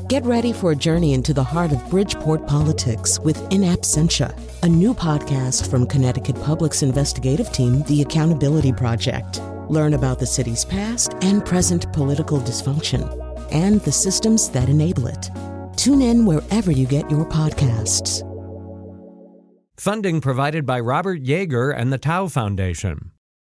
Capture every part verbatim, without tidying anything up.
Get ready for a journey into the heart of Bridgeport politics with In Absentia, a new podcast from Connecticut Public's investigative team, The Accountability Project. Learn about the city's past and present political dysfunction and the systems that enable it. Tune in wherever you get your podcasts. Funding provided by Robert Yeager and the Tao Foundation.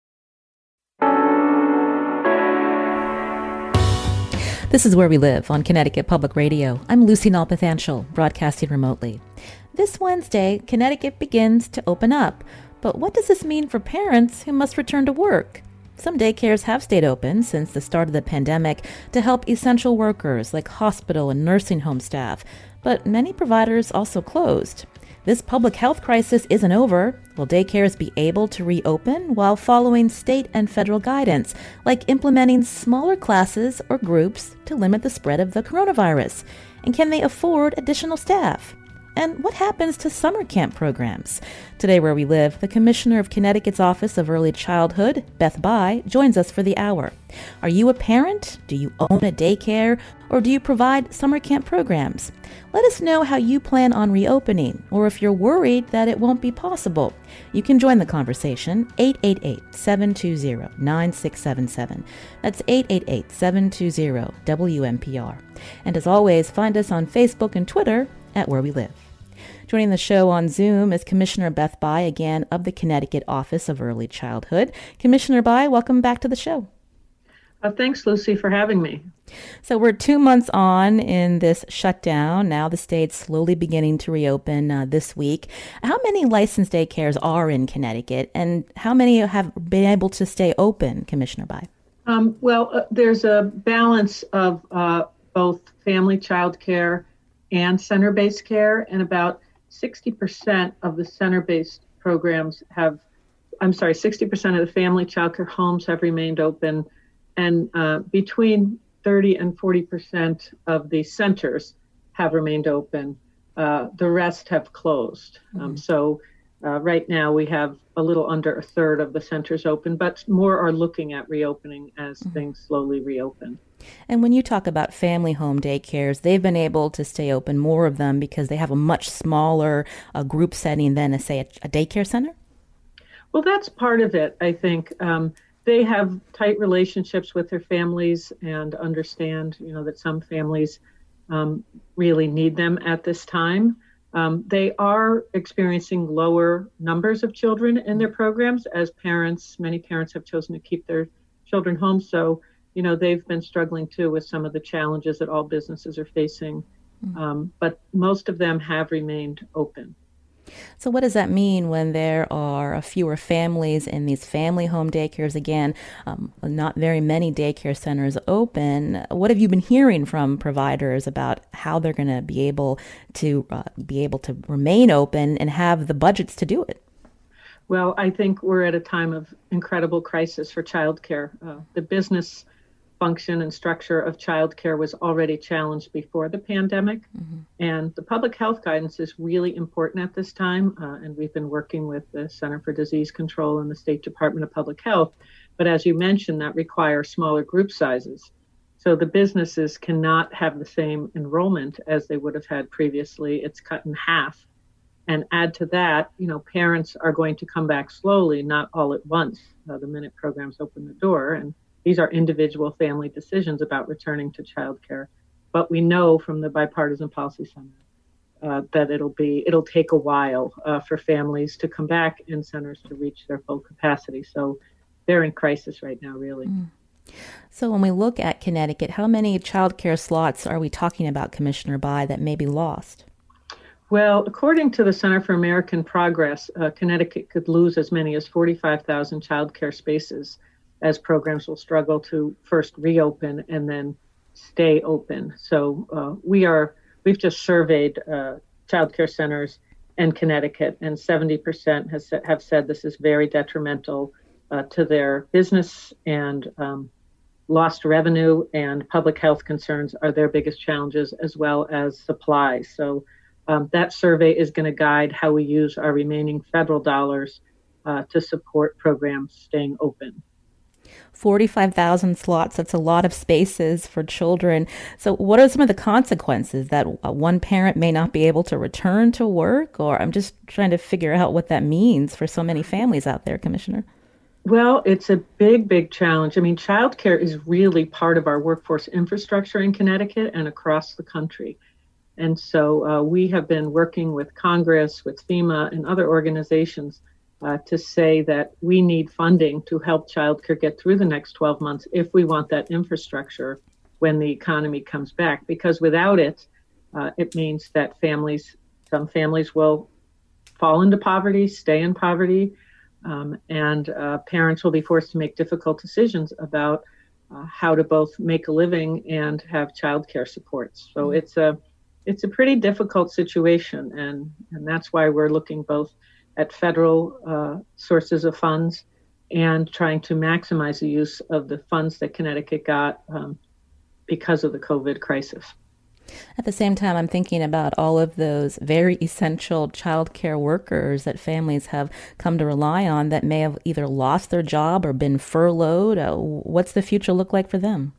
This is Where We Live on Connecticut Public Radio. I'm Lucy Nalpathanchel, broadcasting remotely. This Wednesday, Connecticut begins to open up. But what does this mean for parents who must return to work? Some daycares have stayed open since the start of the pandemic to help essential workers like hospital and nursing home staff, but many providers also closed. This public health crisis isn't over. Will daycares be able to reopen while following state and federal guidance, like implementing smaller classes or groups to limit the spread of the coronavirus? And can they afford additional staff? And what happens to summer camp programs? Today, Where We Live, the Commissioner of Connecticut's Office of Early Childhood, Beth Bai, joins us for the hour. Are you a parent? Do you own a daycare? Or do you provide summer camp programs? Let us know how you plan on reopening, or if you're worried that it won't be possible. You can join the conversation, eight eight eight, seven two zero, nine six seven seven. That's eight eight eight, seven two zero, W M P R. And as always, find us on Facebook and Twitter at Where We Live. Joining the show on Zoom is Commissioner Beth Bai, again, of the Connecticut Office of Early Childhood. Commissioner Bai, welcome back to the show. Uh, thanks, Lucy, for having me. So we're two months on in this shutdown. Now the state's slowly beginning to reopen uh, this week. How many licensed daycares are in Connecticut, and how many have been able to stay open, Commissioner Bai? Um, well, uh, there's a balance of uh, both family child care and center-based care, and about sixty percent of the center-based programs have, I'm sorry, sixty percent of the family child care homes have remained open, and uh, between thirty and forty percent of the centers have remained open. Uh, the rest have closed. Mm-hmm. Um, so uh, right now we have a little under a third of the centers open, but more are looking at reopening as mm-hmm. things slowly reopen. And when you talk about family home daycares, they've been able to stay open, more of them, because they have a much smaller uh, group setting than, a, say, a, a daycare center? Well, that's part of it, I think. Um, they have tight relationships with their families and understand, you know, that some families um, really need them at this time. Um, they are experiencing lower numbers of children in their programs as parents, many parents have chosen to keep their children home. So, you know, they've been struggling too with some of the challenges that all businesses are facing. Mm-hmm. Um, but most of them have remained open. So what does that mean when there are fewer families in these family home daycares? Again, um, not very many daycare centers open. What have you been hearing from providers about how they're going to be able to uh, be able to remain open and have the budgets to do it? Well, I think we're at a time of incredible crisis for childcare. Uh, the business function and structure of childcare was already challenged before the pandemic. Mm-hmm. And the public health guidance is really important at this time. Uh, and we've been working with the Center for Disease Control and the State Department of Public Health. But as you mentioned, that requires smaller group sizes. So the businesses cannot have the same enrollment as they would have had previously. It's cut in half. And add to that, you know, parents are going to come back slowly, not all at once, uh, the minute programs open the door. And these are individual family decisions about returning to childcare. But we know from the Bipartisan Policy Center uh, that it'll be it'll take a while uh, for families to come back and centers to reach their full capacity. So they're in crisis right now, really. Mm. So when we look at Connecticut, how many childcare slots are we talking about, Commissioner Bai, that may be lost? Well, according to the Center for American Progress, uh, Connecticut could lose as many as forty-five thousand childcare spaces as programs will struggle to first reopen and then stay open. So uh, we are, we've just surveyed uh, childcare centers in Connecticut, and seventy percent has, have said this is very detrimental uh, to their business, and um, lost revenue and public health concerns are their biggest challenges, as well as supply. So um, that survey is going to guide how we use our remaining federal dollars uh, to support programs staying open. forty-five thousand slots, that's a lot of spaces for children. So what are some of the consequences that one parent may not be able to return to work? Or I'm just trying to figure out what that means for so many families out there, Commissioner. Well, it's a big, big challenge. I mean, childcare is really part of our workforce infrastructure in Connecticut and across the country. And so uh, we have been working with Congress, with FEMA, and other organizations uh, to say that we need funding to help childcare get through the next twelve months if we want that infrastructure when the economy comes back. Because without it, uh, it means that families, some families will fall into poverty, stay in poverty, um, and uh, parents will be forced to make difficult decisions about uh, how to both make a living and have childcare supports. So it's a It's a pretty difficult situation, and, and that's why we're looking both at federal uh, sources of funds and trying to maximize the use of the funds that Connecticut got um, because of the COVID crisis. At the same time, I'm thinking about all of those very essential childcare workers that families have come to rely on that may have either lost their job or been furloughed. Uh, what's the future look like for them?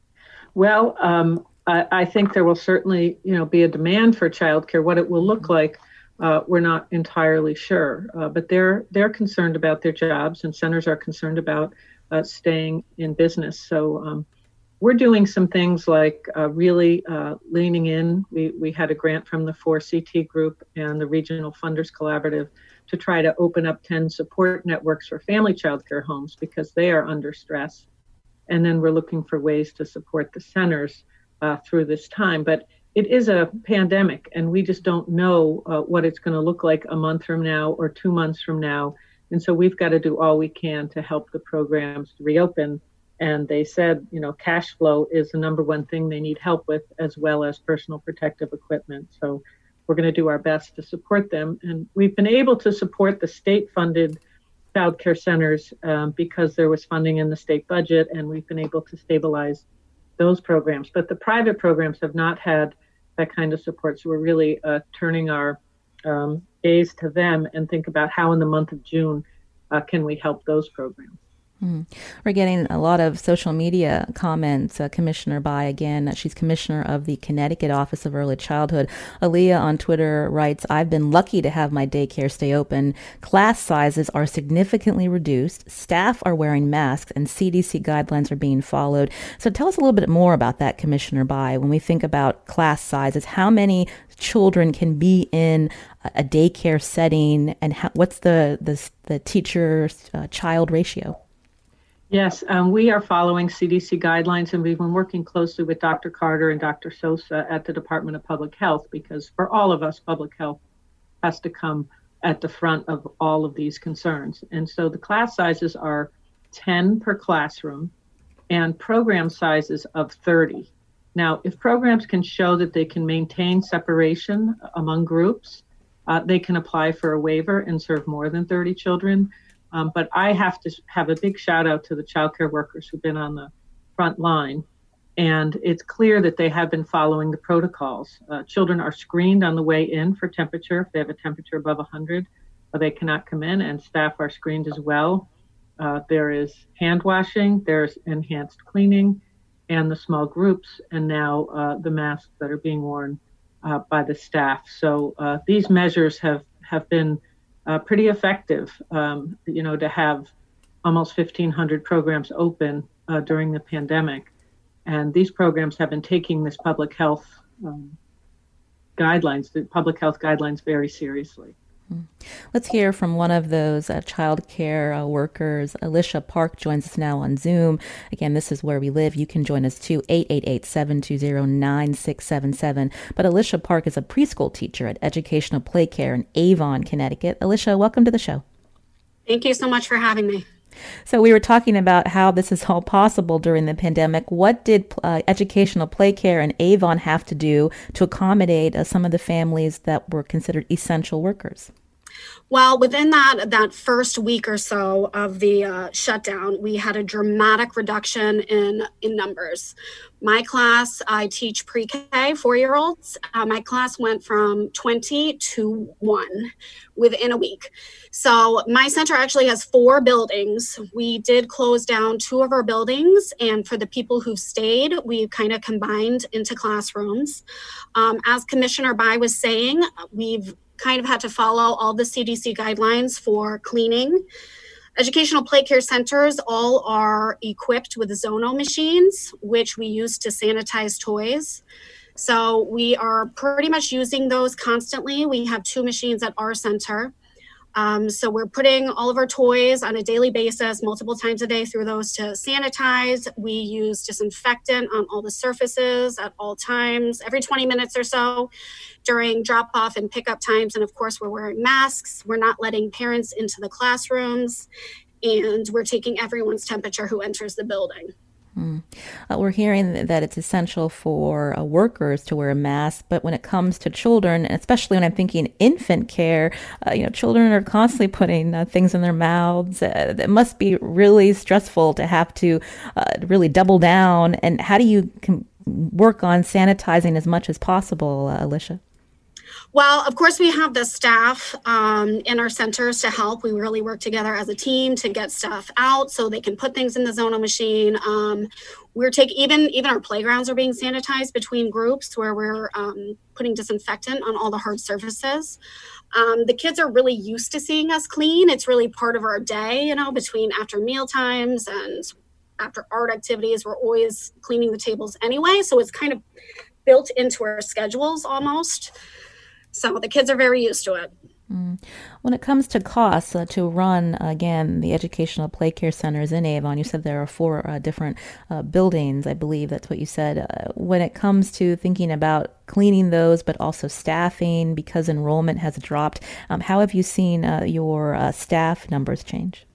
Well, um, I, I think there will certainly, you know, be a demand for childcare. What it will look like, uh, we're not entirely sure. Uh, but they're they're concerned about their jobs, and centers are concerned about uh, staying in business. So um, we're doing some things like uh, really uh, leaning in. We we had a grant from the four C T Group and the Regional Funders Collaborative to try to open up ten support networks for family childcare homes because they are under stress. And then we're looking for ways to support the centers Uh, through this time. But it is a pandemic, and we just don't know uh, what it's going to look like a month from now or two months from now. And so we've got to do all we can to help the programs to reopen. And they said, you know, cash flow is the number one thing they need help with, as well as personal protective equipment. So we're going to do our best to support them. And we've been able to support the state-funded child care centers um, because there was funding in the state budget, and we've been able to stabilize those programs. But the private programs have not had that kind of support. So we're really uh, turning our um, gaze to them and think about how in the month of June uh, can we help those programs. Mm. We're getting a lot of social media comments. Uh, Commissioner Bai, again, she's commissioner of the Connecticut Office of Early Childhood. Aaliyah on Twitter writes, I've been lucky to have my daycare stay open. Class sizes are significantly reduced. Staff are wearing masks and C D C guidelines are being followed. So tell us a little bit more about that, Commissioner Bai. When we think about class sizes, how many children can be in a daycare setting, and how, what's the, the, the teacher-child uh, ratio? Yes, um, we are following C D C guidelines, and we've been working closely with Doctor Carter and Doctor Sosa at the Department of Public Health, because for all of us, public health has to come at the front of all of these concerns. And so the class sizes are ten per classroom and program sizes of thirty. Now, if programs can show that they can maintain separation among groups, uh, they can apply for a waiver and serve more than thirty children. Um, but I have to have a big shout out to the childcare workers who've been on the front line. And it's clear that they have been following the protocols. Uh, children are screened on the way in for temperature. If they have a temperature above one hundred, uh, they cannot come in, and staff are screened as well. Uh, there is hand washing, there's enhanced cleaning, and the small groups, and now uh, the masks that are being worn uh, by the staff. So uh, these measures have, have been Uh, pretty effective, um, you know, to have almost fifteen hundred programs open uh, during the pandemic. And these programs have been taking this public health um, guidelines, the public health guidelines very seriously. Let's hear from one of those uh, child care uh, workers. Alicia Park joins us now on Zoom. Again, this is Where We Live. You can join us too, eight eight eight, seven two zero, nine six seven seven. But Alicia Park is a preschool teacher at Educational Play Care in Avon, Connecticut. Alicia, welcome to the show. Thank you so much for having me. So we were talking about how this is all possible during the pandemic. What did uh, Educational Play Care in Avon have to do to accommodate uh, some of the families that were considered essential workers? Well, within that that first week or so of the uh, shutdown, we had a dramatic reduction in in numbers. My class, I teach pre-K, four-year-olds. Uh, my class went from twenty to one within a week. So my center actually has four buildings. We did close down two of our buildings, and for the people who've stayed, we kind of combined into classrooms. Um, as Commissioner Bai was saying, we've kind of had to follow all the C D C guidelines for cleaning. Educational play care centers all are equipped with Zono machines, which we use to sanitize toys. So we are pretty much using those constantly. We have two machines at our center. Um, so we're putting all of our toys on a daily basis, multiple times a day through those to sanitize. We use disinfectant on all the surfaces at all times, every twenty minutes or so during drop off and pickup times. And of course, we're wearing masks. We're not letting parents into the classrooms, and we're taking everyone's temperature who enters the building. Mm. Uh, we're hearing that it's essential for uh, workers to wear a mask, but when it comes to children, especially when I'm thinking infant care, uh, you know, children are constantly putting uh, things in their mouths. Uh, it must be really stressful to have to uh, really double down. And how do you com- work on sanitizing as much as possible, uh, Alicia? Well, of course, we have the staff um, in our centers to help. We really work together as a team to get stuff out so they can put things in the Zono machine. Um, we're taking even even our playgrounds are being sanitized between groups where we're um, putting disinfectant on all the hard surfaces. Um, the kids are really used to seeing us clean. It's really part of our day, you know, between after meal times and after art activities. We're always cleaning the tables anyway, so it's kind of built into our schedules almost. So the kids are very used to it. Mm. When it comes to costs uh, to run, again, the educational play care centers in Avon, you said there are four uh, different uh, buildings. I believe that's what you said. Uh, when it comes to thinking about cleaning those, but also staffing, because enrollment has dropped, um, how have you seen uh, your uh, staff numbers change?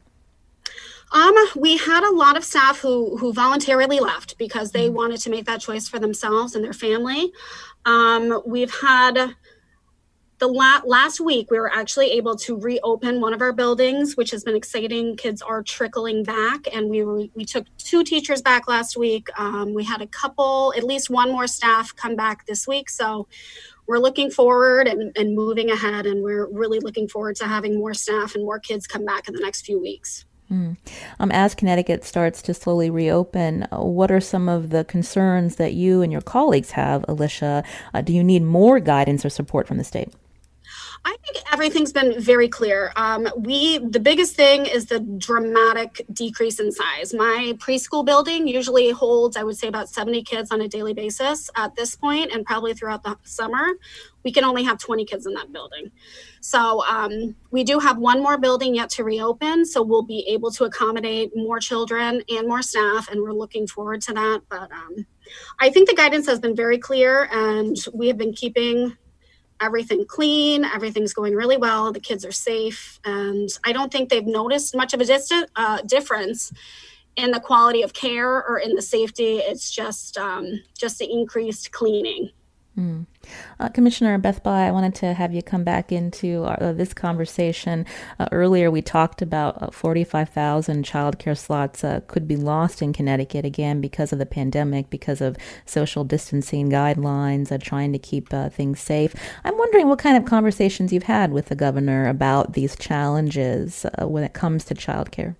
Um, we had a lot of staff who who voluntarily left because they wanted to make that choice for themselves and their family. Um, we've had... The la- last week, we were actually able to reopen one of our buildings, which has been exciting. Kids are trickling back, and we were, we took two teachers back last week. Um, we had a couple, at least one more staff come back this week. So we're looking forward and, and moving ahead, and we're really looking forward to having more staff and more kids come back in the next few weeks. Mm. Um, as Connecticut starts to slowly reopen, uh, what are some of the concerns that you and your colleagues have, Alicia? Uh, do you need more guidance or support from the state? I think everything's been very clear. Um, we the biggest thing is the dramatic decrease in size. My preschool building usually holds, I would say, about seventy kids on a daily basis at this point, and probably throughout the summer. We can only have twenty kids in that building. So um, we do have one more building yet to reopen, so we'll be able to accommodate more children and more staff, and we're looking forward to that. But um, I think the guidance has been very clear, and we have been keeping everything clean. Everything's going really well. The kids are safe. And I don't think they've noticed much of a distant, uh, difference in the quality of care or in the safety. It's just um, just the increased cleaning. Mm. Uh, Commissioner Beth Bai, I wanted to have you come back into our, uh, this conversation. Uh, earlier, we talked about uh, forty-five thousand child care slots uh, could be lost in Connecticut, again, because of the pandemic, because of social distancing guidelines, uh, trying to keep uh, things safe. I'm wondering what kind of conversations you've had with the governor about these challenges uh, when it comes to child care.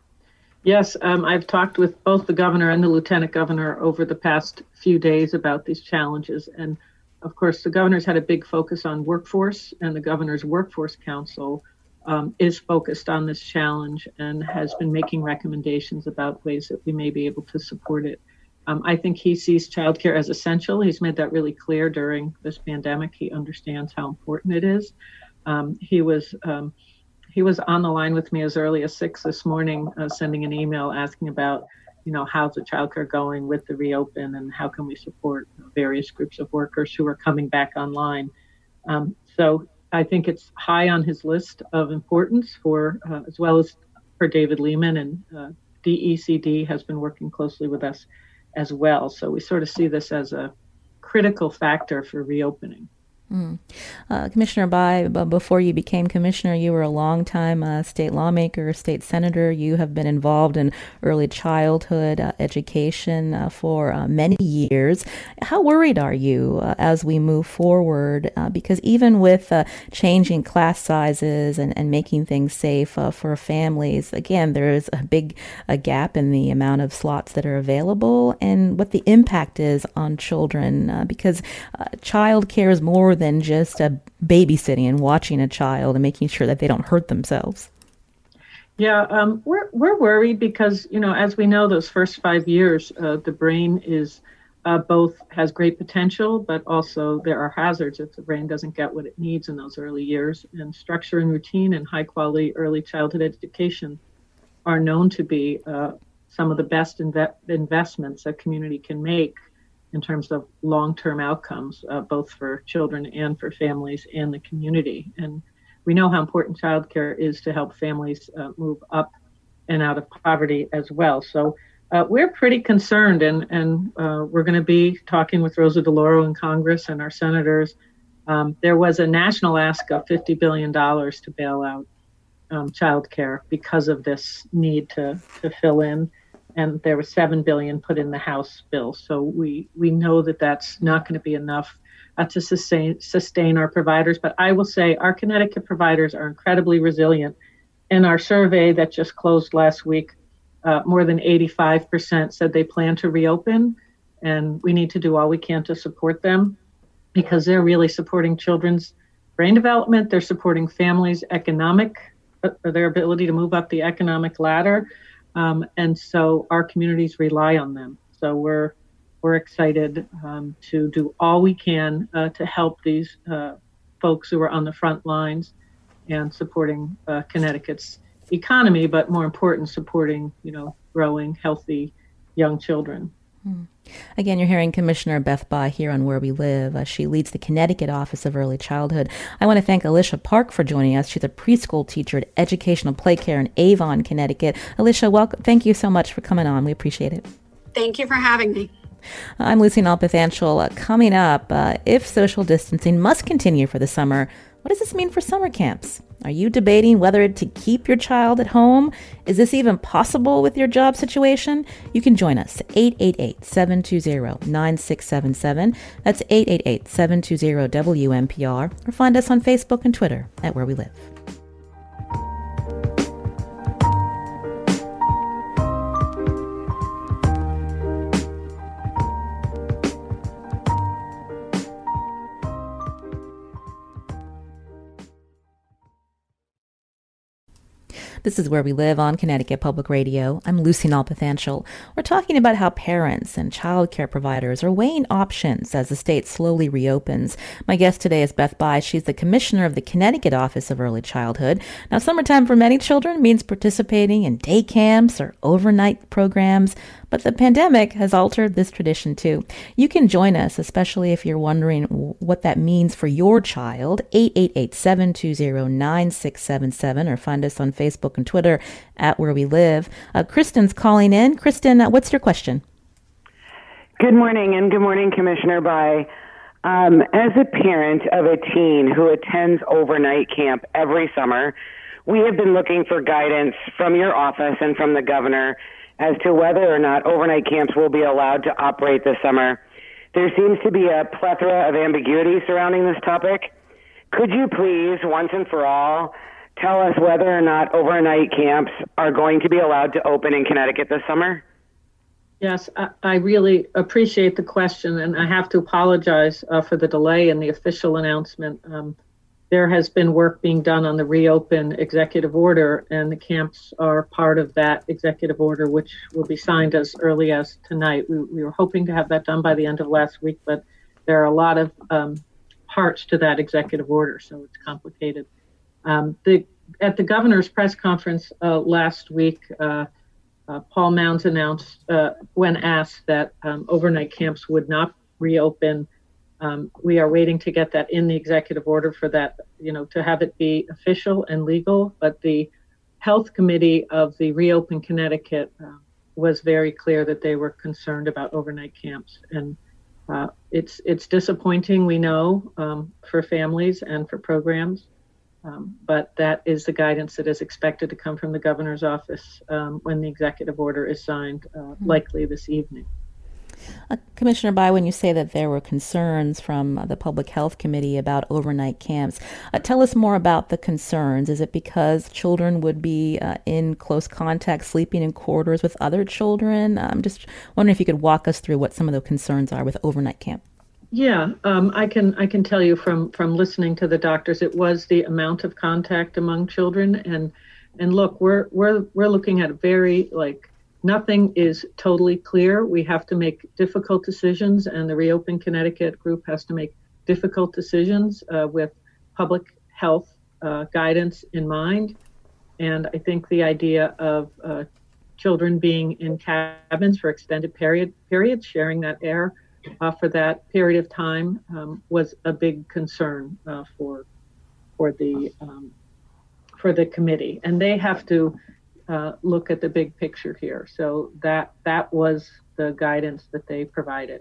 Yes, um, I've talked with both the governor and the lieutenant governor over the past few days about these challenges. And of course, the governor's had a big focus on workforce, and the governor's workforce council um, is focused on this challenge and has been making recommendations about ways that we may be able to support it. Um, I think he sees childcare as essential. He's made that really clear during this pandemic. He understands how important it is. Um, he was um, He was on the line with me as early as six this morning, uh, sending an email asking about, you know, how's the childcare going with the reopen and how can we support various groups of workers who are coming back online. Um, so I think it's high on his list of importance for, uh, as well as for David Lehman, and uh, D E C D has been working closely with us as well. So we sort of see this as a critical factor for reopening. Mm. Uh, Commissioner Bai, b- before you became commissioner, you were a longtime uh, state lawmaker, state senator. You have been involved in early childhood uh, education uh, for uh, many years. How worried are you uh, as we move forward? Uh, because even with uh, changing class sizes and, and making things safe uh, for families, again, there is a big a gap in the amount of slots that are available and what the impact is on children. Uh, because uh, child care is more than just a babysitting and watching a child and making sure that they don't hurt themselves. Yeah, um, we're we're worried because, you know, as we know, those first five years, uh, the brain is uh, both has great potential, but also there are hazards if the brain doesn't get what it needs in those early years. And structure and routine and high quality early childhood education are known to be uh, some of the best inve- investments a community can make in terms of long-term outcomes, uh, both for children and for families and the community. And we know how important childcare is to help families uh, move up and out of poverty as well. So uh, we're pretty concerned, and, and uh, we're going to be talking with Rosa DeLauro in Congress and our senators. Um, there was a national ask of fifty billion dollars to bail out um, childcare because of this need to, to fill in. And there was seven billion dollars put in the House bill. So we, we know that that's not going to be enough uh, to sustain sustain our providers. But I will say our Connecticut providers are incredibly resilient. In our survey that just closed last week, uh, more than eighty-five percent said they plan to reopen. And we need to do all we can to support them because they're really supporting children's brain development. They're supporting families' economic, uh, their ability to move up the economic ladder. Um, and so our communities rely on them. So we're we're excited um, to do all we can uh, to help these uh, folks who are on the front lines and supporting uh, Connecticut's economy, but more important, supporting, you know, growing, healthy young children. Hmm. Again, you're hearing Commissioner Beth Bai here on Where We Live. Uh, she leads the Connecticut Office of Early Childhood. I want to thank Alicia Park for joining us. She's a preschool teacher at Educational Play Care in Avon, Connecticut. Alicia, welcome. Thank you so much for coming on. We appreciate it. Thank you for having me. I'm Lucy Nalpathanchel. Uh, coming up, uh, if social distancing must continue for the summer, what does this mean for summer camps? Are you debating whether to keep your child at home? Is this even possible with your job situation? You can join us, eight eight eight, seven two zero, nine six seven seven. That's eight eight eight, seven two zero, W M P R. Or find us on Facebook and Twitter at Where We Live. This is Where We Live on Connecticut Public Radio. I'm Lucy Nalpathanchel. We're talking about how parents and child care providers are weighing options as the state slowly reopens. My guest today is Beth Bai. She's the commissioner of the Connecticut Office of Early Childhood. Now, summertime for many children means participating in day camps or overnight programs, but the pandemic has altered this tradition too. You can join us, especially if you're wondering what that means for your child, eight eight eight, seven two zero, nine six seven seven, or find us on Facebook and Twitter at Where We Live. Uh, Kristen's calling in. Kristen, uh, what's your question? Good morning, and good morning, Commissioner Bai. Um, as a parent of a teen who attends overnight camp every summer, we have been looking for guidance from your office and from the governor as to whether or not overnight camps will be allowed to operate this summer. There seems to be a plethora of ambiguity surrounding this topic. Could you please, once and for all, tell us whether or not overnight camps are going to be allowed to open in Connecticut this summer? Yes, I, I really appreciate the question, and I have to apologize uh, for the delay in the official announcement. Um, there has been work being done on the reopen executive order, and the camps are part of that executive order, which will be signed as early as tonight. We, we were hoping to have that done by the end of last week, but there are a lot of um, parts to that executive order, so it's complicated. Um, the, at the governor's press conference uh, last week, uh, uh, Paul Mounds announced uh, when asked that um, overnight camps would not reopen. Um, we are waiting to get that in the executive order for that, you know, to have it be official and legal. But the health committee of the Reopen Connecticut uh, was very clear that they were concerned about overnight camps. And Uh, it's it's disappointing, we know, um, for families and for programs, um, but that is the guidance that is expected to come from the governor's office um, when the executive order is signed, uh, mm-hmm. likely this evening. Uh, Commissioner Bai, when you say that there were concerns from uh, the Public Health Committee about overnight camps, uh, tell us more about the concerns. Is it because children would be uh, in close contact, sleeping in quarters with other children? I'm just wondering if you could walk us through what some of the concerns are with overnight camp. Yeah, um, I can I can tell you from from listening to the doctors, it was the amount of contact among children, and and look, we're we're we're looking at very like. Nothing is totally clear. We have to make difficult decisions, and the Reopen Connecticut group has to make difficult decisions uh, with public health uh, guidance in mind. And I think the idea of uh, children being in cabins for extended period periods, sharing that air uh, for that period of time, um, was a big concern uh, for for the um, for the committee, and they have to. Uh, look at the big picture here. So that that was the guidance that they provided.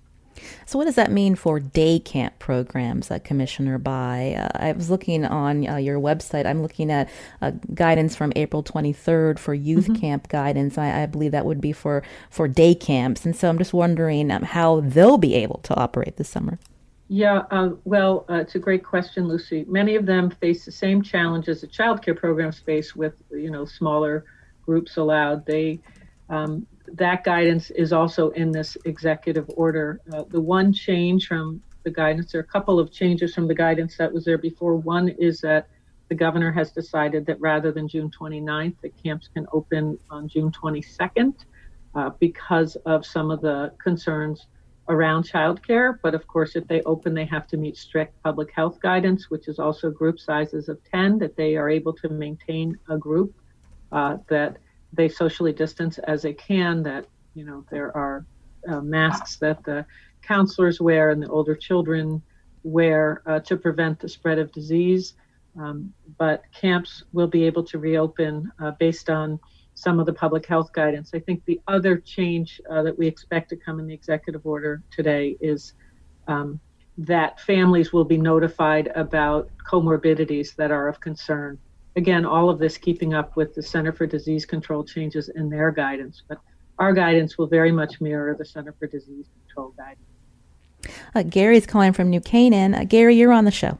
So what does that mean for day camp programs, uh, Commissioner Bai? Uh, I was looking on uh, your website. I'm looking at uh, guidance from April twenty-third for youth mm-hmm. camp guidance. I, I believe that would be for, for day camps. And so I'm just wondering um, how they'll be able to operate this summer. Yeah, uh, well, uh, it's a great question, Lucy. Many of them face the same challenges that child care programs face with, you know, smaller groups allowed. They um, that guidance is also in this executive order. Uh, the one change from the guidance, there are a couple of changes from the guidance that was there before. One is that the governor has decided that rather than June twenty-ninth, the camps can open on June twenty-second uh, because of some of the concerns around childcare. But of course, if they open, they have to meet strict public health guidance, which is also group sizes of ten, that they are able to maintain a group, uh, that they socially distance as they can, that, you know, there are uh, masks that the counselors wear and the older children wear uh, to prevent the spread of disease. Um, but camps will be able to reopen uh, based on some of the public health guidance. I think the other change uh, that we expect to come in the executive order today is um, that families will be notified about comorbidities that are of concern. Again, all of this keeping up with the Center for Disease Control changes in their guidance, but our guidance will very much mirror the Center for Disease Control guidance. Uh, Gary's calling from New Canaan. Uh, Gary, you're on the show.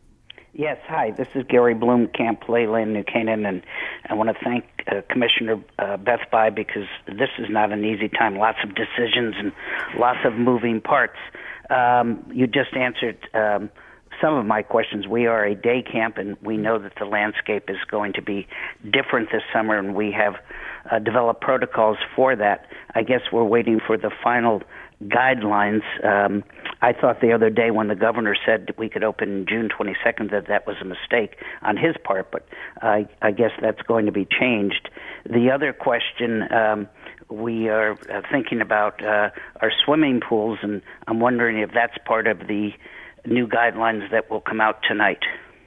Yes, hi, this is Gary Bloom, Camp Leyland, New Canaan, and I want to thank uh, Commissioner uh, Beth Bai, because this is not an easy time. Lots of decisions and lots of moving parts. Um, you just answered um, some of my questions. We are a day camp, and we know that the landscape is going to be different this summer, and we have uh, developed protocols for that. I guess we're waiting for the final guidelines. Um, I thought the other day when the governor said that we could open June twenty-second that that was a mistake on his part, but I, I guess that's going to be changed. The other question, um, we are uh, thinking about uh, our swimming pools, and I'm wondering if that's part of the new guidelines that will come out tonight.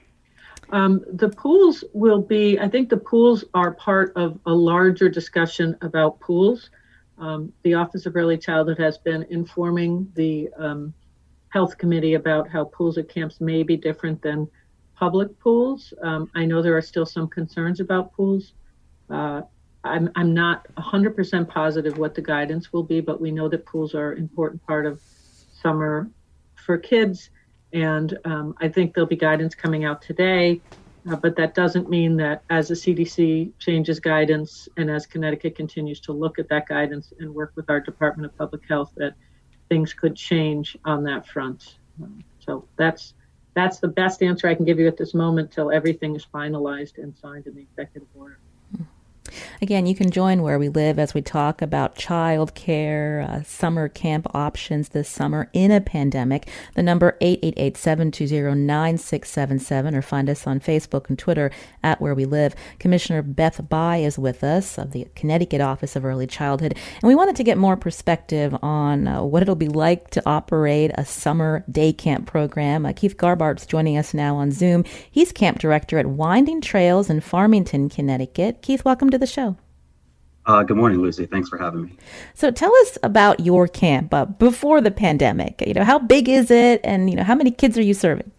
Um, the pools will be, I think the pools are part of a larger discussion about pools. Um, the Office of Early Childhood has been informing the um, Health Committee about how pools at camps may be different than public pools. Um, I know there are still some concerns about pools. Uh, I'm, I'm not one hundred percent positive what the guidance will be, but we know that pools are an important part of summer for kids. And um, I think there'll be guidance coming out today. Uh, but that doesn't mean that as the C D C changes guidance and as Connecticut continues to look at that guidance and work with our Department of Public Health, that things could change on that front. Um, so that's that's the best answer I can give you at this moment till everything is finalized and signed in the executive order. Again, you can join Where We Live as we talk about child care, uh, summer camp options this summer in a pandemic. The number eight eight eight, seven two zero, nine six seven seven, or find us on Facebook and Twitter at Where We Live. Commissioner Beth Bai is with us of the Connecticut Office of Early Childhood, and we wanted to get more perspective on uh, what it'll be like to operate a summer day camp program. Uh, Keith Garbart's joining us now on Zoom. He's camp director at Winding Trails in Farmington, Connecticut. Keith, welcome to the show. Uh, good morning, Lucy. Thanks for having me. So tell us about your camp uh, before the pandemic. You know, how big is it, and you know, how many kids are you serving?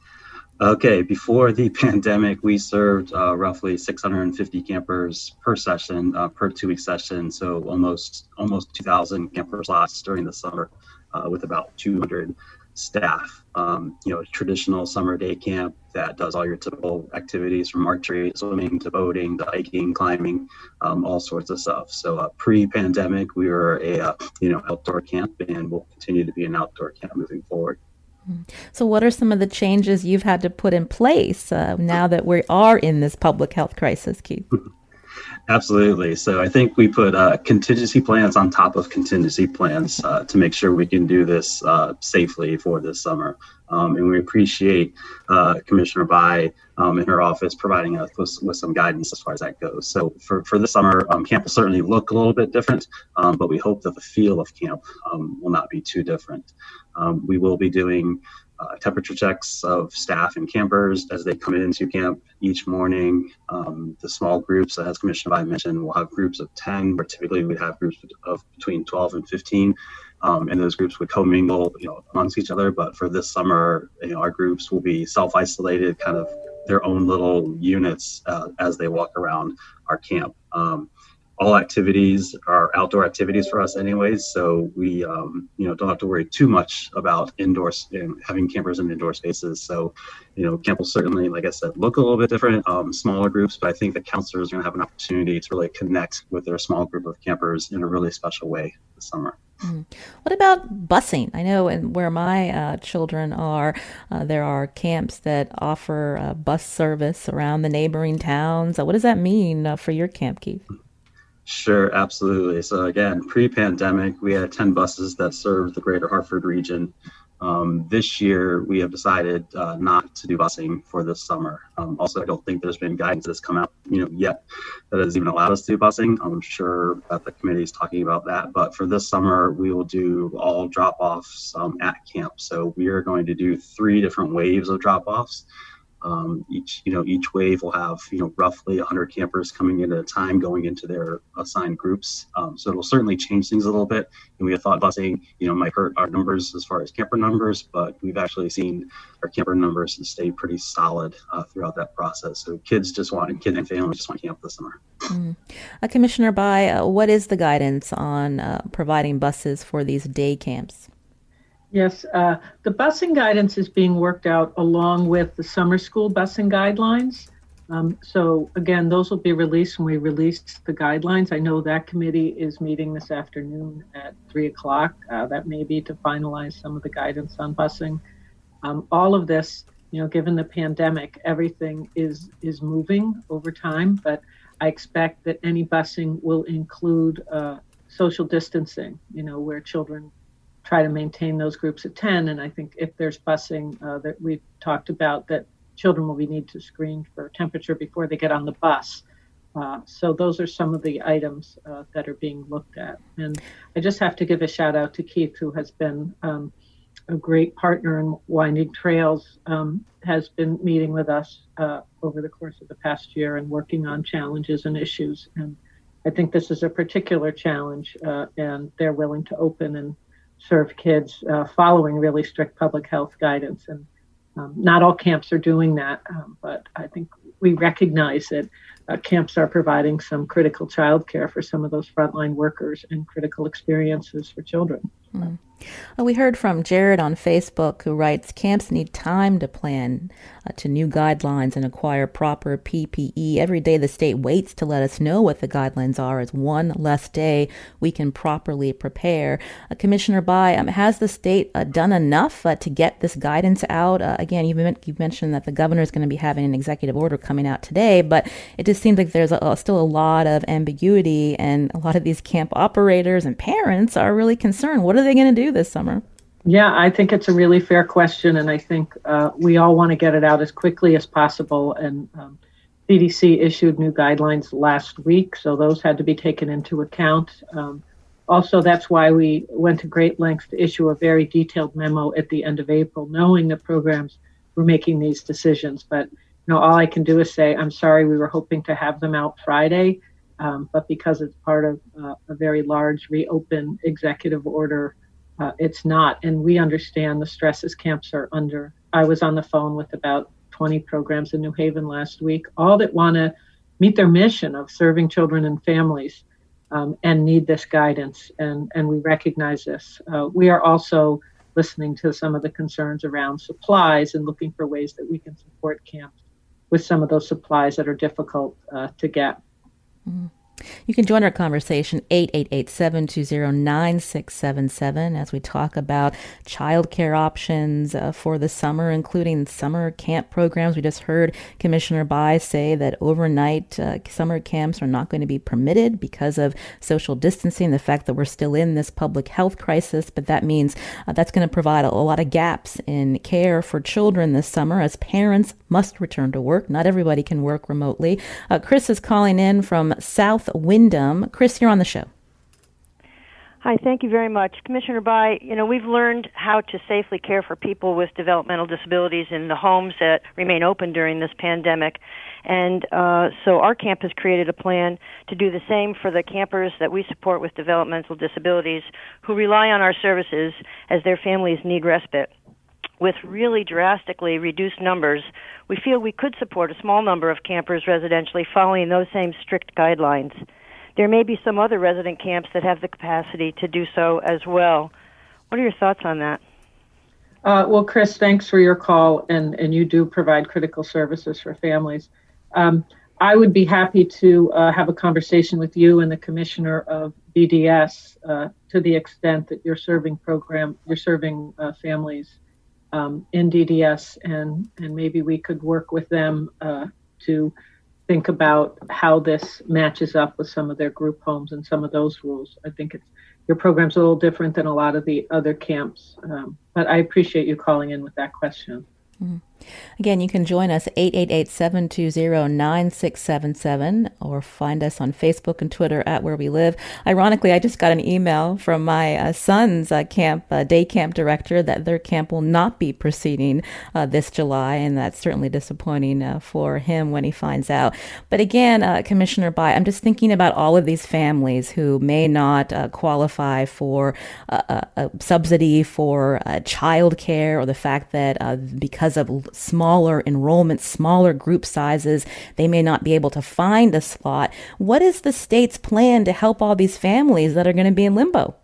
Okay, before the pandemic, we served uh, roughly six hundred fifty campers per session, uh, per two-week session. So almost almost two thousand camper slots during the summer, uh, with about two hundred staff. Um, you know, a traditional summer day camp that does all your typical activities from archery, swimming, to boating, to hiking, climbing, um, all sorts of stuff. So uh, pre-pandemic, we were a uh, you know outdoor camp, and we'll continue to be an outdoor camp moving forward. So what are some of the changes you've had to put in place uh, now that we are in this public health crisis, Keith? Absolutely. So I think we put uh, contingency plans on top of contingency plans uh, to make sure we can do this uh, safely for this summer. Um, and we appreciate uh, Commissioner Bai um, in her office providing us with, with some guidance as far as that goes. So for, for this summer, um, camp will certainly look a little bit different, um, but we hope that the feel of camp um, will not be too different. Um, we will be doing Uh, temperature checks of staff and campers as they come into camp each morning. Um, the small groups, as Commissioner Bai mentioned, we'll have groups of ten, where typically we'd have groups of between twelve and fifteen. Um, and those groups would commingle, you know, amongst each other. But for this summer, you know, our groups will be self-isolated, kind of their own little units uh, as they walk around our camp. Um, all activities are outdoor activities for us anyways, so we um, you know don't have to worry too much about indoors, you know, having campers in indoor spaces. So you know camp will certainly, like I said, look a little bit different, um, smaller groups, but I think the counselors are going to have an opportunity to really connect with their small group of campers in a really special way this summer. Mm. What about busing? I know in where my uh, children are, uh, there are camps that offer uh, bus service around the neighboring towns. Uh, what does that mean uh, for your camp, Keith? Sure, absolutely. So again, pre-pandemic, we had ten buses that served the greater Hartford region. Um, this year, we have decided uh, not to do busing for this summer. Um, also, I don't think there's been guidance that's come out, you know, yet that has even allowed us to do busing. I'm sure that the committee is talking about that. But for this summer, we will do all drop-offs um, at camp. So we are going to do three different waves of drop-offs. Um, each, you know, each wave will have, you know, roughly one hundred campers coming in at a time, going into their assigned groups. Um, so it'll certainly change things a little bit. And we have thought busing, you know, might hurt our numbers as far as camper numbers, but we've actually seen our camper numbers stay pretty solid uh, throughout that process. So kids just want, and kids and families just want to camp this summer. Mm. Uh, Commissioner Bai, uh, what is the guidance on uh, providing buses for these day camps? Yes, uh, the busing guidance is being worked out along with the summer school busing guidelines. Um, so again, those will be released when we release the guidelines. I know that committee is meeting this afternoon at three o'clock. Uh, that may be to finalize some of the guidance on busing. Um, all of this, you know, given the pandemic, everything is is moving over time, but I expect that any busing will include uh, social distancing, you know, where children try to maintain those groups of ten. And I think if there's busing uh, that we've talked about, that children will be need to screen for temperature before they get on the bus. Uh, so those are some of the items uh, that are being looked at. And I just have to give a shout out to Keith, who has been um, a great partner in Winding Trails, um, has been meeting with us uh, over the course of the past year and working on challenges and issues. And I think this is a particular challenge, uh, and they're willing to open and serve kids uh, following really strict public health guidance. And um, not all camps are doing that, um, but I think we recognize that uh, camps are providing some critical childcare for some of those frontline workers and critical experiences for children. Mm. Well, we heard from Jared on Facebook, who writes, camps need time to plan uh, to new guidelines and acquire proper P P E. Every day the state waits to let us know what the guidelines are is one less day we can properly prepare. Uh, Commissioner Bai, um, has the state uh, done enough uh, to get this guidance out? Uh, again, you've, been, you've mentioned that the governor is going to be having an executive order coming out today, but it just seems like there's a, a, still a lot of ambiguity, and a lot of these camp operators and parents are really concerned. What are they going to do this summer? Yeah, I think it's a really fair question, and I think uh, we all want to get it out as quickly as possible. And um, C D C issued new guidelines last week, so those had to be taken into account. Um, also, that's why we went to great lengths to issue a very detailed memo at the end of April, knowing that programs were making these decisions. But you know, all I can do is say, I'm sorry, we were hoping to have them out Friday, Um, but because it's part of uh, a very large reopen executive order, uh, it's not. And we understand the stresses camps are under. I was on the phone with about twenty programs in New Haven last week, all that want to meet their mission of serving children and families um, and need this guidance. And, and we recognize this. Uh, we are also listening to some of the concerns around supplies and looking for ways that we can support camps with some of those supplies that are difficult uh, to get. Mm-hmm. You can join our conversation, eight eight eight, seven two zero, nine six seven seven, as we talk about childcare options uh, for the summer, including summer camp programs. We just heard Commissioner Bai say that overnight uh, summer camps are not going to be permitted because of social distancing, the fact that we're still in this public health crisis. But that means uh, that's going to provide a, a lot of gaps in care for children this summer, as parents must return to work. Not everybody can work remotely. Uh, Chris is calling in from South Windham. Chris, you're on the show. Hi, thank you very much. Commissioner Bai, you know, we've learned how to safely care for people with developmental disabilities in the homes that remain open during this pandemic. And uh, so our camp has created a plan to do the same for the campers that we support with developmental disabilities who rely on our services as their families need respite. With really drastically reduced numbers, we feel we could support a small number of campers residentially following those same strict guidelines. There may be some other resident camps that have the capacity to do so as well. What are your thoughts on that? Uh, well, Chris, thanks for your call, and, and you do provide critical services for families. Um, I would be happy to uh, have a conversation with you and the Commissioner of B D S uh, to the extent that you're serving program, you're serving uh, families Um, in D D S, and, and maybe we could work with them uh, to think about how this matches up with some of their group homes and some of those rules. I think it's, your program's a little different than a lot of the other camps, um, but I appreciate you calling in with that question. Mm-hmm. Again, you can join us eight eight eight, seven two zero, nine six seven seven or find us on Facebook and Twitter at Where We Live. Ironically, I just got an email from my uh, son's uh, camp, uh, day camp director, that their camp will not be proceeding uh, this July, and that's certainly disappointing uh, for him when he finds out. But again, uh, Commissioner Bai, I'm just thinking about all of these families who may not uh, qualify for a, a subsidy for uh, child care, or the fact that uh, because of smaller enrollment, smaller group sizes, they may not be able to find a slot. What is the state's plan to help all these families that are going to be in limbo?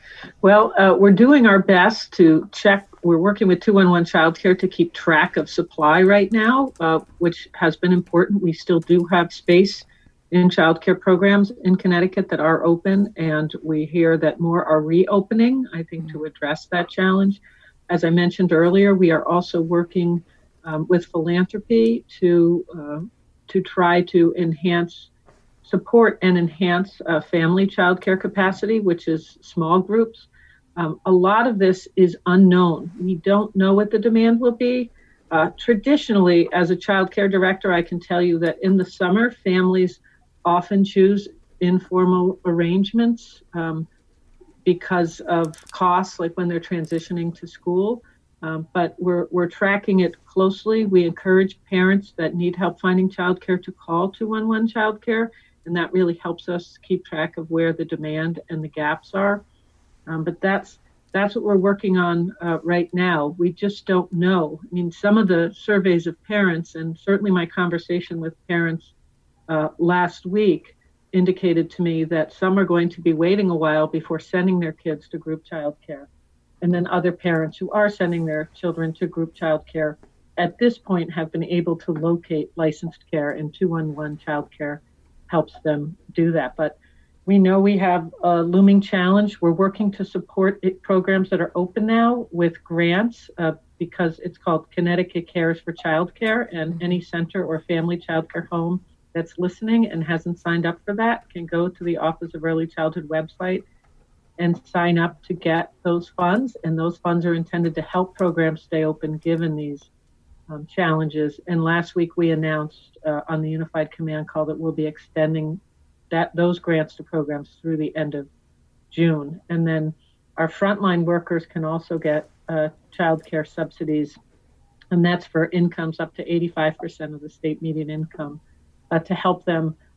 Well, uh, we're doing our best to check. We're working with two one one Child Care to keep track of supply right now, uh, which has been important. We still do have space in child care programs in Connecticut that are open, and we hear that more are reopening, I think, to address that challenge. As I mentioned earlier, we are also working um, with philanthropy to uh, to try to enhance support and enhance uh, family child care capacity, which is small groups. Um, a lot of this is unknown. We don't know what the demand will be. Uh, traditionally, as a child care director, I can tell you that in the summer, families often choose informal arrangements um, because of costs, like when they're transitioning to school. Um, but we're we're tracking it closely. We encourage parents that need help finding childcare to call two one one Child Care, and that really helps us keep track of where the demand and the gaps are. Um, but that's that's what we're working on uh, right now. We just don't know. I mean, some of the surveys of parents, and certainly my conversation with parents uh, last week, indicated to me that some are going to be waiting a while before sending their kids to group childcare. And then other parents who are sending their children to group childcare at this point have been able to locate licensed care, and two one one Child Care helps them do that. But we know we have a looming challenge. We're working to support it, programs that are open now with grants uh, because it's called Connecticut Cares for Childcare, and any center or family childcare home that's listening and hasn't signed up for that can go to the Office of Early Childhood website and sign up to get those funds. And those funds are intended to help programs stay open given these um, challenges. And last week we announced uh, on the Unified Command Call that we'll be extending that those grants to programs through the end of June. And then our frontline workers can also get uh, child care subsidies, and that's for incomes up to eighty-five percent of the state median income, uh, to help them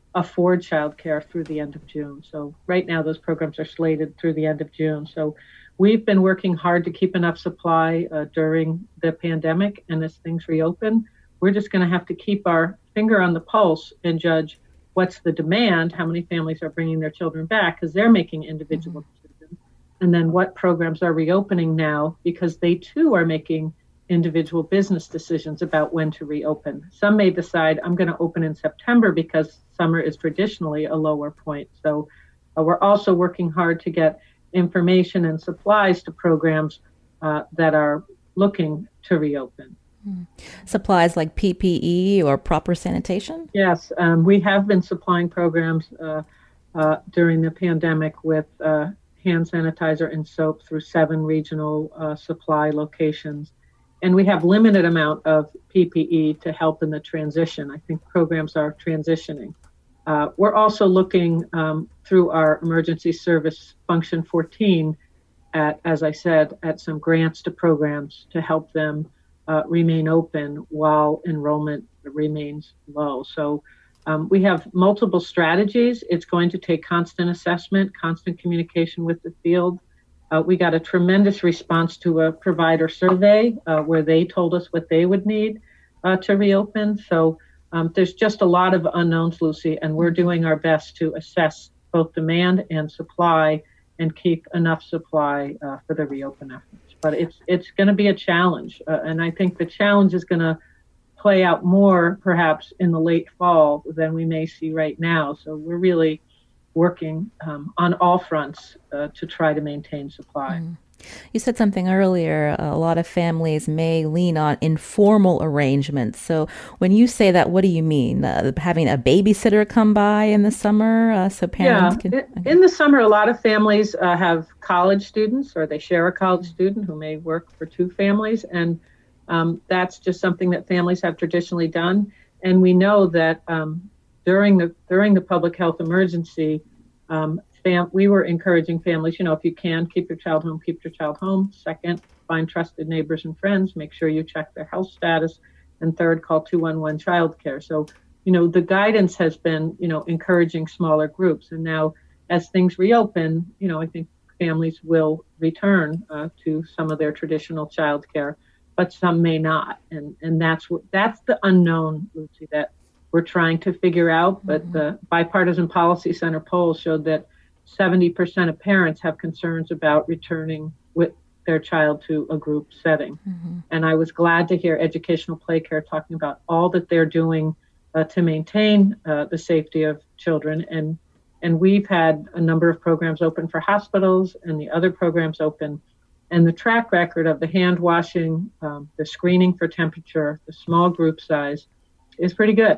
afford childcare through the end of June. So right now those programs are slated through the end of June. So we've been working hard to keep enough supply uh, during the pandemic, and as things reopen, we're just going to have to keep our finger on the pulse and judge what's the demand, how many families are bringing their children back because they're making individual mm-hmm. decisions, and then what programs are reopening now because they too are making individual business decisions about when to reopen. Some may decide I'm going to open in September because summer is traditionally a lower point. So uh, we're also working hard to get information and supplies to programs uh, that are looking to reopen. Hmm. Supplies like P P E or proper sanitation? Yes, um, we have been supplying programs uh, uh, during the pandemic with uh, hand sanitizer and soap through seven regional uh, supply locations. And we have limited amount of P P E to help in the transition. I think programs are transitioning. Uh, we're also looking um, through our emergency service function fourteen at, as I said, at some grants to programs to help them uh, remain open while enrollment remains low. So um, we have multiple strategies. It's going to take constant assessment, constant communication with the field. Uh, we got a tremendous response to a provider survey uh, where they told us what they would need uh, to reopen. So um, there's just a lot of unknowns, Lucy, and we're doing our best to assess both demand and supply and keep enough supply uh, for the reopen efforts. But it's it's going to be a challenge, uh, and I think the challenge is going to play out more perhaps in the late fall than we may see right now. So we're really working um, on all fronts uh, to try to maintain supply. Mm. You said something earlier, a lot of families may lean on informal arrangements. So when you say that, what do you mean? Uh, having a babysitter come by in the summer uh, so parents yeah. can... In, okay. in the summer, a lot of families uh, have college students or they share a college student who may work for two families. And um, that's just something that families have traditionally done. And we know that um, during the during the public health emergency, um, fam- we were encouraging families, you know, if you can, keep your child home, keep your child home. Second, find trusted neighbors and friends, make sure you check their health status. And third, call two one one childcare. So, you know, the guidance has been, you know, encouraging smaller groups. And now as things reopen, you know, I think families will return uh, to some of their traditional childcare, but some may not. And and that's what that's the unknown, Lucy, that we're trying to figure out, but mm-hmm. the Bipartisan Policy Center poll showed that seventy percent of parents have concerns about returning with their child to a group setting. Mm-hmm. And I was glad to hear Educational Play Care talking about all that they're doing uh, to maintain uh, the safety of children. And and we've had a number of programs open for hospitals and the other programs open. And the track record of the hand washing, um, the screening for temperature, the small group size is pretty good.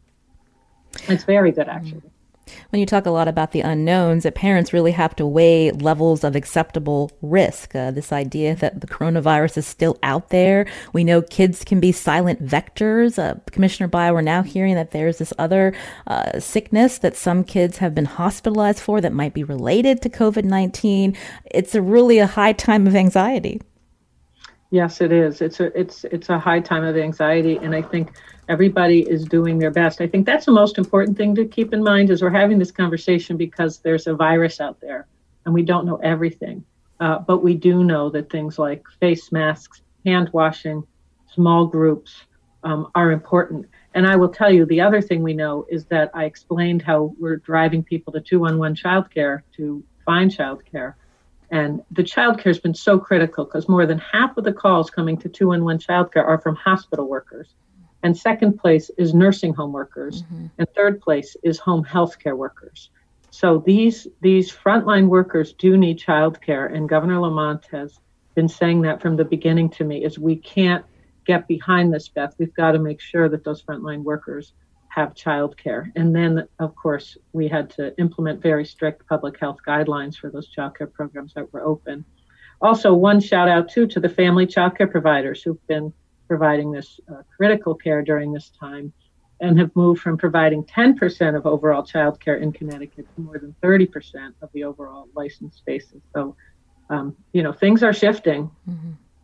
It's very good, actually. When you talk a lot about the unknowns, that parents really have to weigh levels of acceptable risk. Uh, this idea that the coronavirus is still out there. We know kids can be silent vectors. Uh, Commissioner Bye, we're now hearing that there's this other uh, sickness that some kids have been hospitalized for that might be related to COVID nineteen. It's a really a high time of anxiety. Yes, it is. It's a it's it's a high time of anxiety, and I think everybody is doing their best. I think that's the most important thing to keep in mind is we're having this conversation because there's a virus out there, and we don't know everything. Uh, but we do know that things like face masks, hand washing, small groups um, are important. And I will tell you, the other thing we know is that I explained how we're driving people to two one one childcare to find childcare. And the childcare has been so critical because more than half of the calls coming to two one one childcare are from hospital workers. And second place is nursing home workers. Mm-hmm. And third place is home health care workers. So these these frontline workers do need childcare. And Governor Lamont has been saying that from the beginning to me is we can't get behind this, Beth. We've got to make sure that those frontline workers have childcare. And then, of course, we had to implement very strict public health guidelines for those childcare programs that were open. Also, one shout out, too, to the family childcare providers who've been providing this uh, critical care during this time and have moved from providing ten percent of overall childcare in Connecticut to more than thirty percent of the overall licensed spaces. So, um, you know, things are shifting. Mm-hmm.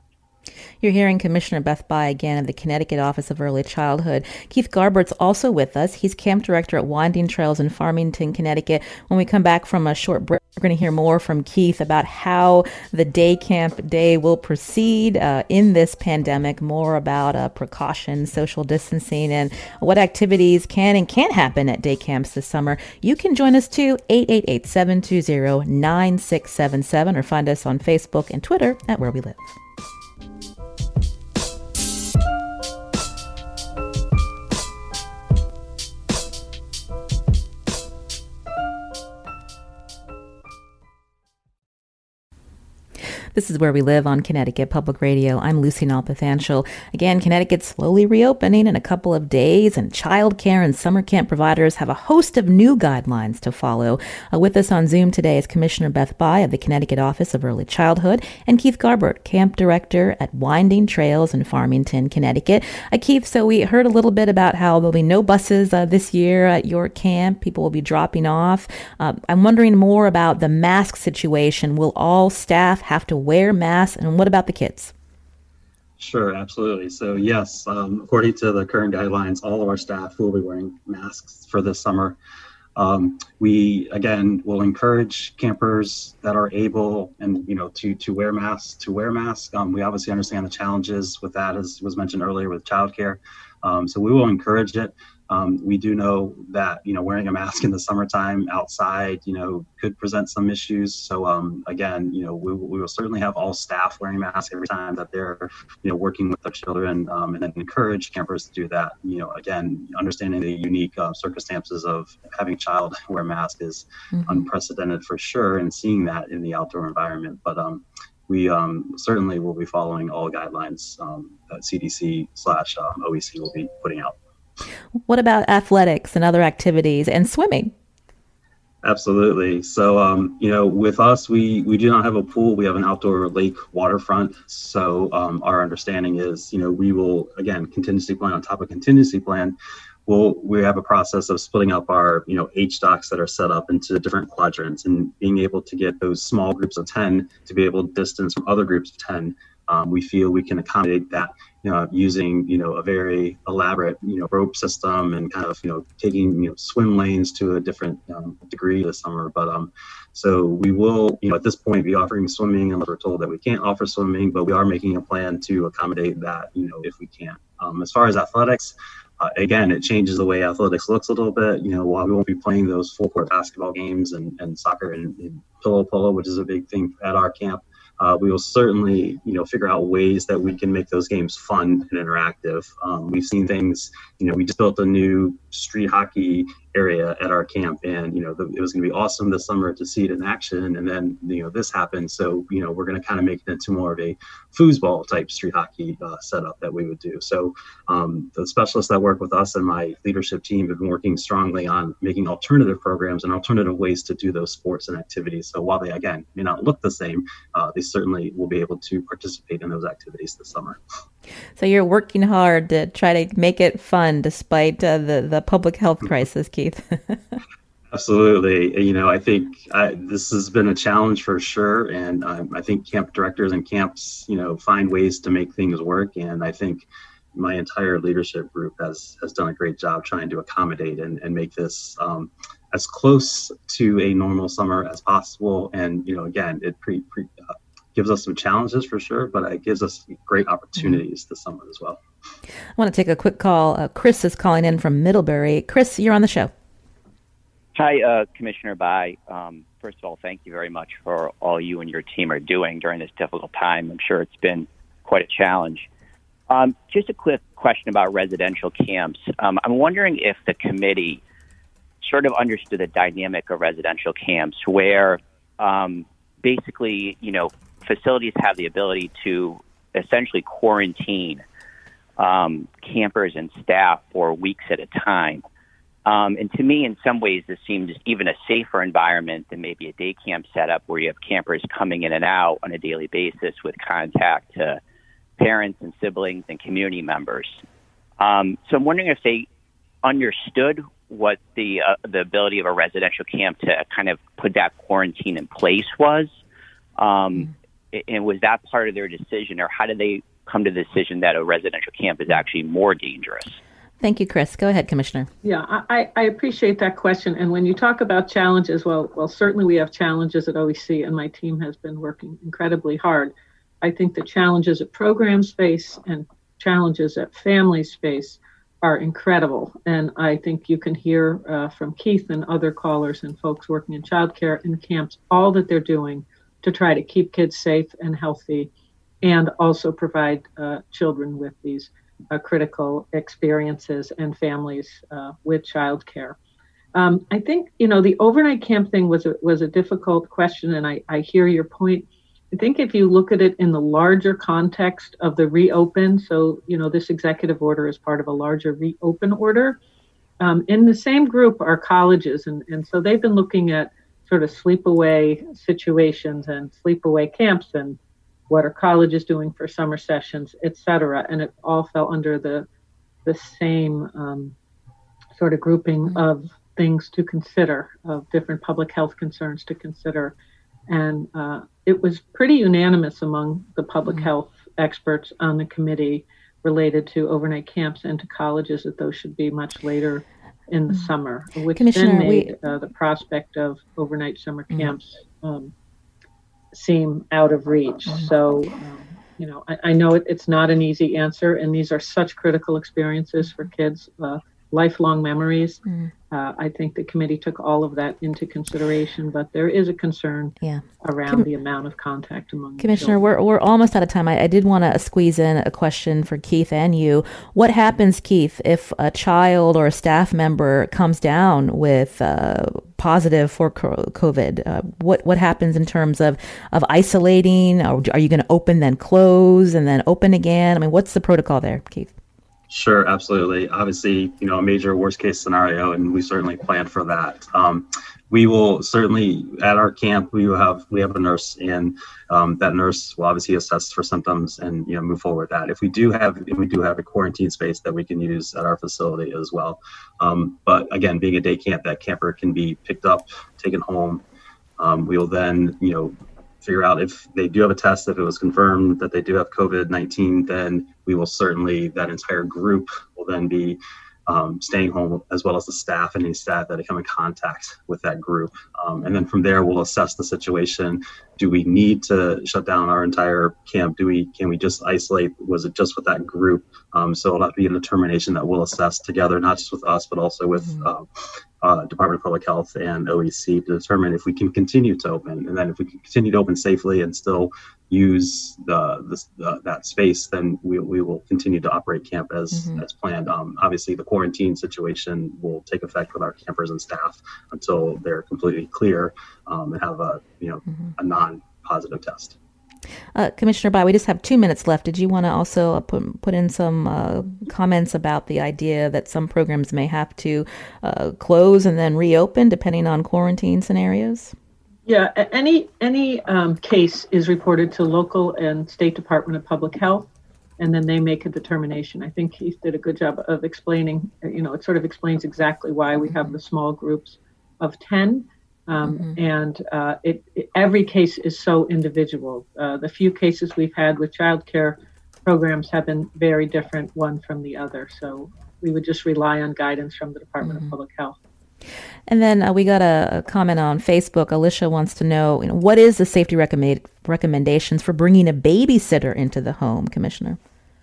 You're hearing Commissioner Beth Bye again of the Connecticut Office of Early Childhood. Keith Garbert's also with us. He's camp director at Winding Trails in Farmington, Connecticut. When we come back from a short break, we're going to hear more from Keith about how the day camp day will proceed uh, in this pandemic, more about uh, precautions, social distancing, and what activities can and can't happen at day camps this summer. You can join us too, eight eight eight, seven two zero, nine six seven seven, or find us on Facebook and Twitter at Where We Live. This is Where We Live on Connecticut Public Radio. I'm Lucy Nalpathanchel. Again, Connecticut's slowly reopening in a couple of days, and child care and summer camp providers have a host of new guidelines to follow. Uh, with us on Zoom today is Commissioner Beth Bye of the Connecticut Office of Early Childhood and Keith Garbert, camp director at Winding Trails in Farmington, Connecticut. Uh, Keith, so we heard a little bit about how there'll be no buses uh, this year at your camp. People will be dropping off. Uh, I'm wondering more about the mask situation. Will all staff have to wear masks, and what about the kids? Sure, absolutely. So yes, um, according to the current guidelines, all of our staff will be wearing masks for this summer. Um, we, again, will encourage campers that are able and, you know, to to wear masks, to wear masks. Um, we obviously understand the challenges with that, as was mentioned earlier with childcare. Um, so we will encourage it. Um, we do know that, you know, wearing a mask in the summertime outside, you know, could present some issues. So, um, again, you know, we, we will certainly have all staff wearing masks every time that they're, you know, working with their children, um, and then encourage campers to do that. You know, again, understanding the unique uh, circumstances of having a child wear a mask is mm-hmm. unprecedented for sure, and seeing that in the outdoor environment. But um, we um, certainly will be following all guidelines um, that C D C slash um, O E C will be putting out. What about athletics and other activities and swimming? Absolutely. So, um, you know, with us, we, we do not have a pool. We have an outdoor lake waterfront. So um, our understanding is, you know, we will, again, contingency plan on top of contingency plan. We'll, we have a process of splitting up our, you know, H docks that are set up into different quadrants, and being able to get those small groups of ten to be able to distance from other groups of ten. Um, we feel we can accommodate that, you know, using, you know, a very elaborate, you know, rope system, and kind of, you know, taking, you know, swim lanes to a different um, degree this summer. But um, so we will, you know, at this point be offering swimming, unless we're told that we can't offer swimming, but we are making a plan to accommodate that, you know, if we can. Um, as far as athletics, uh, again, it changes the way athletics looks a little bit. You know, while we won't be playing those full court basketball games and, and soccer and, and pillow polo, which is a big thing at our camp, Uh, we will certainly, you know, figure out ways that we can make those games fun and interactive. Um, we've seen things, you know, we just built a new street hockey area at our camp, and, you know, the, it was going to be awesome this summer to see it in action. And then, you know, this happened. So, you know, we're going to kind of make it into more of a foosball type street hockey uh, setup that we would do. So um, the specialists that work with us and my leadership team have been working strongly on making alternative programs and alternative ways to do those sports and activities. So while they, again, may not look the same, uh, they certainly will be able to participate in those activities this summer. So you're working hard to try to make it fun despite uh, the, the public health crisis, Keith. Absolutely. You know, I think I, this has been a challenge for sure. And um, I think camp directors and camps, you know, find ways to make things work. And I think my entire leadership group has, has done a great job trying to accommodate and, and make this um, as close to a normal summer as possible. And, you know, again, it pre, pre uh, gives us some challenges for sure, but it gives us great opportunities this summer as well. I want to take a quick call. Uh, Chris is calling in from Middlebury. Chris, you're on the show. Hi, uh, Commissioner Bye. Um, first of all, thank you very much for all you and your team are doing during this difficult time. I'm sure it's been quite a challenge. Um, just a quick question about residential camps. Um, I'm wondering if the committee sort of understood the dynamic of residential camps where um, basically, you know, facilities have the ability to essentially quarantine um, campers and staff for weeks at a time. Um, and to me, in some ways, this seems even a safer environment than maybe a day camp setup where you have campers coming in and out on a daily basis with contact to parents and siblings and community members. Um, so I'm wondering if they understood what the uh, the ability of a residential camp to kind of put that quarantine in place was. Um, mm-hmm. And was that part of their decision, or how did they come to the decision that a residential camp is actually more dangerous? Thank you, Chris. Go ahead, Commissioner. Yeah, I, I appreciate that question. And when you talk about challenges, well, well, certainly we have challenges at O E C, and my team has been working incredibly hard. I think the challenges at programs face and challenges at families face are incredible. And I think you can hear uh, from Keith and other callers and folks working in childcare in camps all that they're doing to try to keep kids safe and healthy, and also provide uh, children with these uh, critical experiences and families uh, with childcare. Um, I think, you know, the overnight camp thing was a, was a difficult question, and I, I hear your point. I think if you look at it in the larger context of the reopen, so, you know, this executive order is part of a larger reopen order. Um, in the same group are colleges, and, and so they've been looking at sort of sleepaway situations and sleepaway camps and what are colleges doing for summer sessions, et cetera. And it all fell under the the same um, sort of grouping of things to consider, of different public health concerns to consider. And uh, it was pretty unanimous among the public mm-hmm. health experts on the committee related to overnight camps and to colleges that those should be much later in the mm-hmm. summer, which then made we... uh, the prospect of overnight summer camps mm-hmm. um, seem out of reach. Mm-hmm. So, um, you know, I, I know it, it's not an easy answer, and these are such critical experiences for kids, uh, lifelong memories. Mm. Uh, I think the committee took all of that into consideration, but there is a concern yeah. around Com- the amount of contact among Commissioner, we're we're almost out of time. I, I did want to squeeze in a question for Keith and you. What happens, Keith, if a child or a staff member comes down with uh, positive for COVID? Uh, what what happens in terms of, of isolating? Or are you going to open, then close, and then open again? I mean, what's the protocol there, Keith? Sure, absolutely. Obviously, you know, a major worst case scenario, and we certainly plan for that. Um, we will certainly, at our camp, we will have we have a nurse, and um, that nurse will obviously assess for symptoms and, you know, move forward with that. If we do have we do have a quarantine space that we can use at our facility as well. Um, but again, being a day camp, that camper can be picked up, taken home. Um, we will then, you know, figure out if they do have a test, if it was confirmed that they do have COVID nineteen, then we will certainly, that entire group will then be um, staying home, as well as the staff and any staff that come in contact with that group. Um, and then from there, we'll assess the situation. Do we need to shut down our entire camp? Do we, can we just isolate? Was it just with that group? Um, so it'll have to be a determination that we'll assess together, not just with us, but also with mm-hmm. uh, uh, Department of Public Health and O E C to determine if we can continue to open. And then if we can continue to open safely and still use the, the, the that space, then we we will continue to operate camp as mm-hmm. as planned. Um, obviously, the quarantine situation will take effect with our campers and staff until they're completely clear um, and have a you know mm-hmm. a non-positive test. Uh, Commissioner Bai, we just have two minutes left. Did you want to also put, put in some uh, comments about the idea that some programs may have to uh, close and then reopen depending on quarantine scenarios? Yeah, any any um, case is reported to local and state Department of Public Health, and then they make a determination. I think Keith did a good job of explaining, you know, it sort of explains exactly why we have the small groups of ten. Um, mm-hmm. And uh, it, it, every case is so individual. Uh, the few cases we've had with childcare programs have been very different one from the other. So we would just rely on guidance from the Department mm-hmm. of Public Health. And then uh, we got a, a comment on Facebook. Alicia wants to know, you know, what is the safety recommend, recommendations for bringing a babysitter into the home, Commissioner?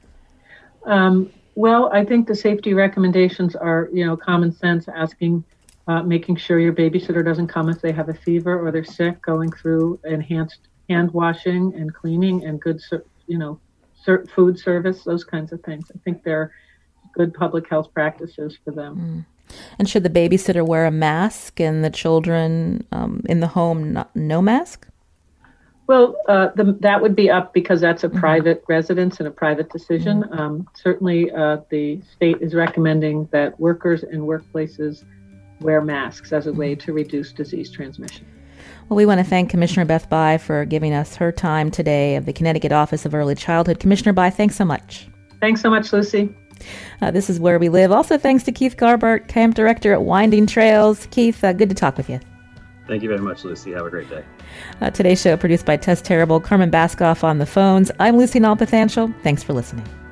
Um, well, I think the safety recommendations are, you know, common sense, asking Uh, making sure your babysitter doesn't come if they have a fever or they're sick, going through enhanced hand washing and cleaning and good, you know, food service, those kinds of things. I think they're good public health practices for them. Mm. And should the babysitter wear a mask and the children um, in the home not, no mask? Well, uh, the, that would be up because that's a mm-hmm. private residence and a private decision. Mm-hmm. Um, certainly, uh, the state is recommending that workers in workplaces wear masks as a way to reduce disease transmission. Well, we want to thank Commissioner Beth Bai for giving us her time today of the Connecticut Office of Early Childhood. Commissioner Bai, thanks so much. Thanks so much, Lucy. Uh, this is Where We Live. Also, thanks to Keith Garbert, Camp Director at Winding Trails. Keith, uh, good to talk with you. Thank you very much, Lucy. Have a great day. Uh, today's show produced by Tess Terrible, Carmen Baskoff on the phones. I'm Lucy Nalpathanchel. Thanks for listening.